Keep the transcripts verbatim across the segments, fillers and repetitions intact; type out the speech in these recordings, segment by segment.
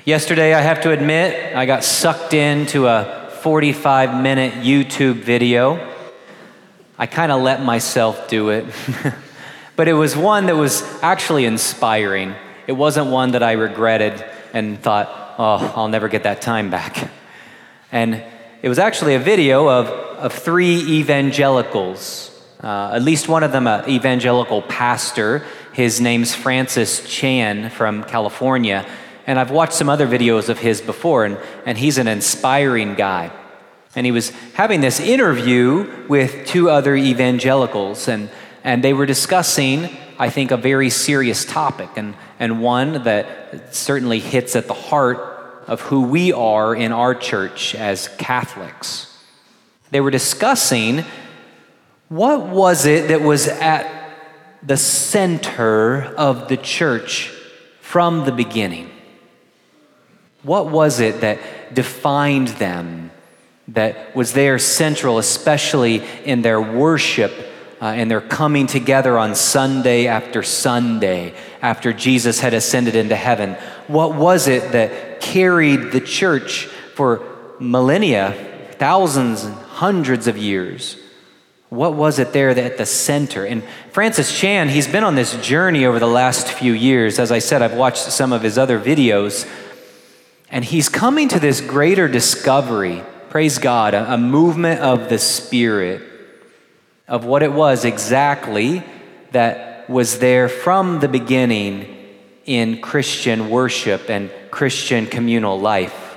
Yesterday, I have to admit, I got sucked into a forty-five minute YouTube video. I kind of let myself do it. But it was one that was actually inspiring. It wasn't one that I regretted and thought, oh, I'll never get that time back. And it was actually a video of, of three evangelicals. Uh, at least one of them an evangelical pastor. His name's Francis Chan from California. And I've watched some other videos of his before, and, and he's an inspiring guy. And he was having this interview with two other evangelicals, and, and they were discussing, I think, a very serious topic, and, and one that certainly hits at the heart of who we are in our church as Catholics. They were discussing what was it that was at the center of the church from the beginning. What was it that defined them, that was there central, especially in their worship uh, and their coming together on Sunday after Sunday after Jesus had ascended into heaven? What was it that carried the church for millennia, thousands and hundreds of years? What was it there that at the center? And Francis Chan, he's been on this journey over the last few years. As I said, I've watched some of his other videos. And he's coming to this greater discovery, praise God, a, a movement of the Spirit, of what it was exactly that was there from the beginning in Christian worship and Christian communal life.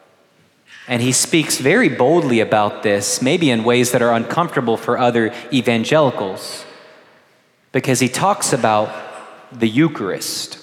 And he speaks very boldly about this, maybe in ways that are uncomfortable for other evangelicals, because he talks about the Eucharist.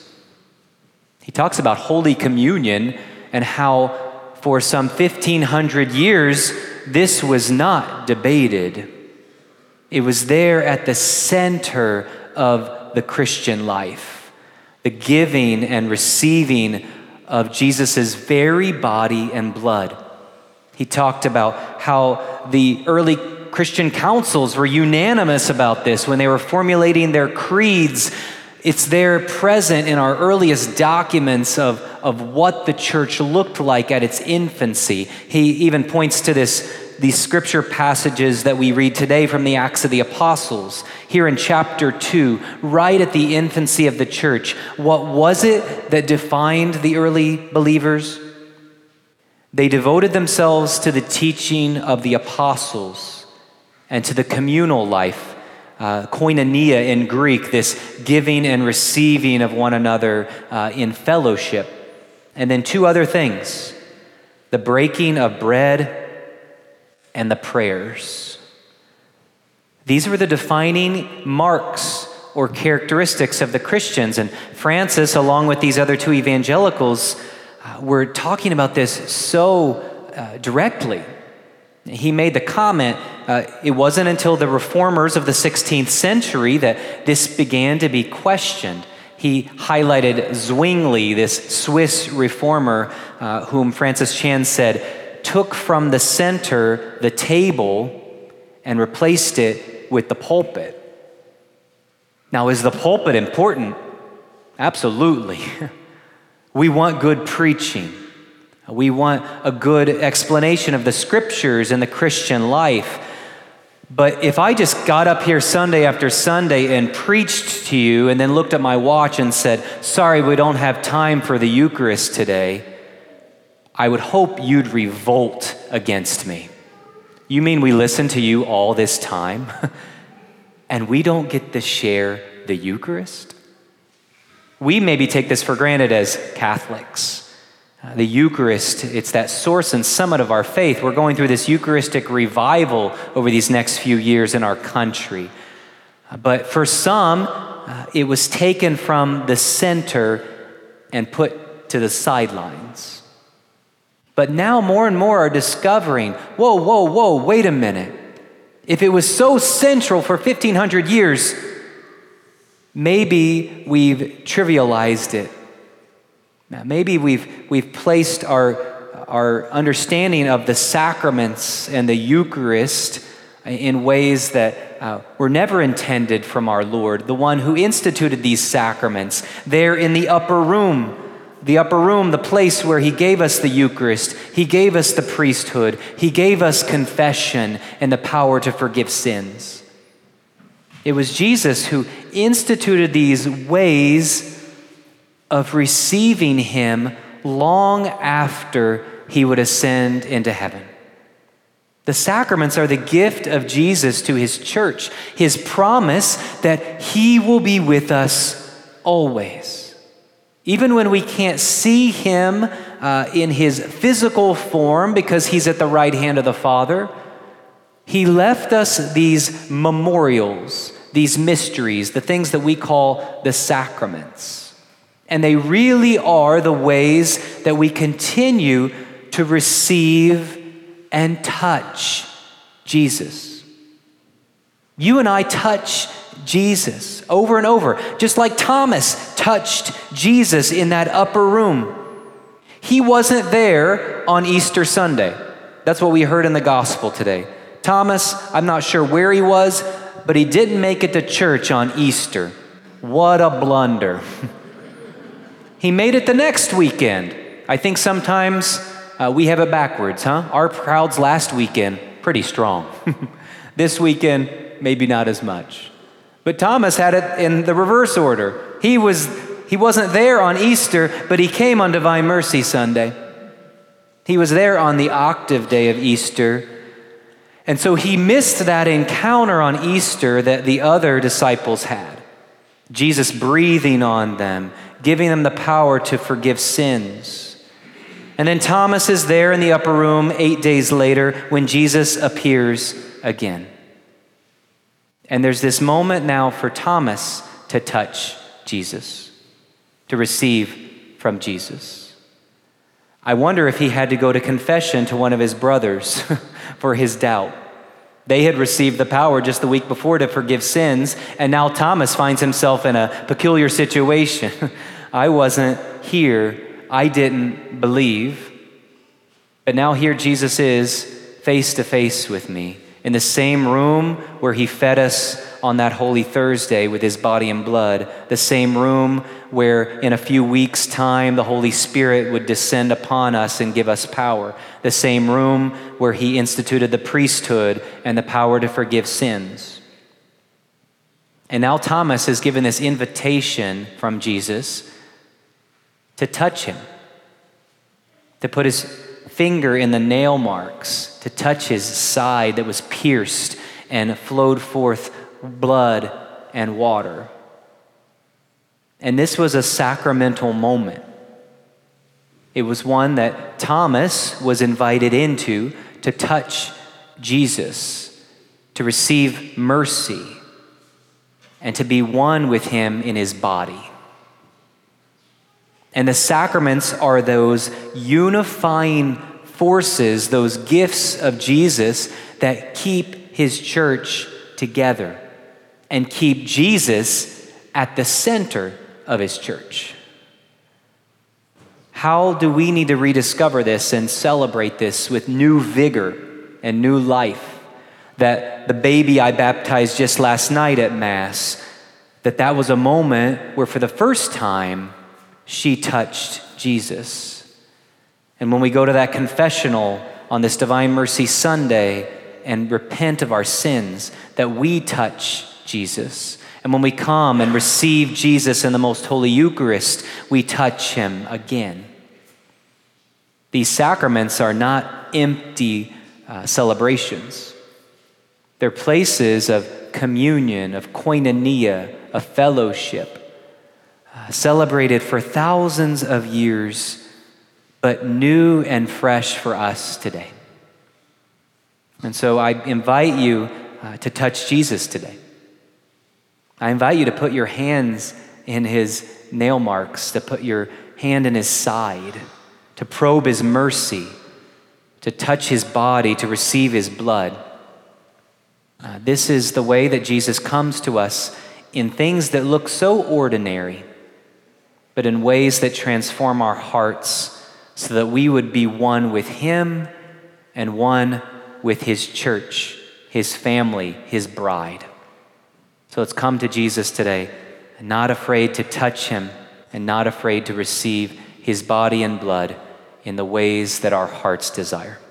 He talks about Holy Communion and how for some fifteen hundred years, this was not debated. It was there at the center of the Christian life, the giving and receiving of Jesus' very body and blood. He talked about how the early Christian councils were unanimous about this when they were formulating their creeds. It's there present in our earliest documents of, of what the church looked like at its infancy. He even points to this, these scripture passages that we read today from the Acts of the Apostles. Here in chapter two, right at the infancy of the church, what was it that defined the early believers? They devoted themselves to the teaching of the apostles and to the communal life. Uh, koinonia in Greek, this giving and receiving of one another uh, in fellowship. And then two other things, the breaking of bread and the prayers. These were the defining marks or characteristics of the Christians. And Francis, along with these other two evangelicals, uh, were talking about this so uh, directly. He made the comment, uh, it wasn't until the reformers of the sixteenth century that this began to be questioned. He highlighted Zwingli, this Swiss reformer, uh, whom Francis Chan said took from the center the table and replaced it with the pulpit. Now, is the pulpit important? Absolutely. We want good preaching. We want a good explanation of the scriptures and the Christian life. But if I just got up here Sunday after Sunday and preached to you and then looked at my watch and said, sorry, we don't have time for the Eucharist today, I would hope you'd revolt against me. You mean we listened to you all this time and we don't get to share the Eucharist? We maybe take this for granted as Catholics. Uh, the Eucharist, it's that source and summit of our faith. We're going through this Eucharistic revival over these next few years in our country. Uh, but for some, uh, it was taken from the center and put to the sidelines. But now more and more are discovering, whoa, whoa, whoa, wait a minute. If it was so central for fifteen hundred years, maybe we've trivialized it. Now, maybe we've we've placed our our understanding of the sacraments and the Eucharist in ways that uh, were never intended from our Lord, the one who instituted these sacraments, there in the upper room The upper room, the place where he gave us the Eucharist, he gave us the priesthood, he gave us confession and the power to forgive sins. It was Jesus who instituted these ways of receiving him long after he would ascend into heaven. The sacraments are the gift of Jesus to his church, his promise that he will be with us always. Even when we can't see him uh, in his physical form because he's at the right hand of the Father, he left us these memorials, these mysteries, the things that we call the sacraments. And they really are the ways that we continue to receive and touch Jesus. You and I touch Jesus over and over, just like Thomas touched Jesus in that upper room. He wasn't there on Easter Sunday. That's what we heard in the gospel today. Thomas, I'm not sure where he was, but he didn't make it to church on Easter. What a blunder. He made it the next weekend. I think sometimes uh, we have it backwards, huh? Our crowds last weekend, pretty strong. This weekend, maybe not as much. But Thomas had it in the reverse order. He was, he wasn't there on Easter, but he came on Divine Mercy Sunday. He was there on the octave day of Easter. And so he missed that encounter on Easter that the other disciples had. Jesus breathing on them, giving them the power to forgive sins. And then Thomas is there in the upper room eight days later when Jesus appears again. And there's this moment now for Thomas to touch Jesus, to receive from Jesus. I wonder if he had to go to confession to one of his brothers for his doubt. They had received the power just the week before to forgive sins, and now Thomas finds himself in a peculiar situation. I wasn't here. I didn't believe. But now here Jesus is face to face with me in the same room where he fed us on that Holy Thursday with his body and blood, the same room where in a few weeks' time the Holy Spirit would descend upon us and give us power, the same room where he instituted the priesthood and the power to forgive sins. And now Thomas is given this invitation from Jesus to touch him, to put his finger in the nail marks, to touch his side that was pierced and flowed forth blood and water. And this was a sacramental moment. It was one that Thomas was invited into to touch Jesus, to receive mercy, and to be one with him in his body. And the sacraments are those unifying forces, those gifts of Jesus that keep his church together and keep Jesus at the center of his church. How do we need to rediscover this and celebrate this with new vigor and new life? That the baby I baptized just last night at Mass, that that was a moment where for the first time she touched Jesus. And when we go to that confessional on this Divine Mercy Sunday and repent of our sins, that we touch Jesus. And when we come and receive Jesus in the Most Holy Eucharist, we touch him again. These sacraments are not empty uh, celebrations. They're places of communion, of koinonia, of fellowship, uh, celebrated for thousands of years, but new and fresh for us today. And so I invite you uh, to touch Jesus today. I invite you to put your hands in his nail marks, to put your hand in his side, to probe his mercy, to touch his body, to receive his blood. Uh, this is the way that Jesus comes to us in things that look so ordinary, but in ways that transform our hearts so that we would be one with him and one with his church, his family, his bride. So let's come to Jesus today, not afraid to touch him and not afraid to receive his body and blood in the ways that our hearts desire.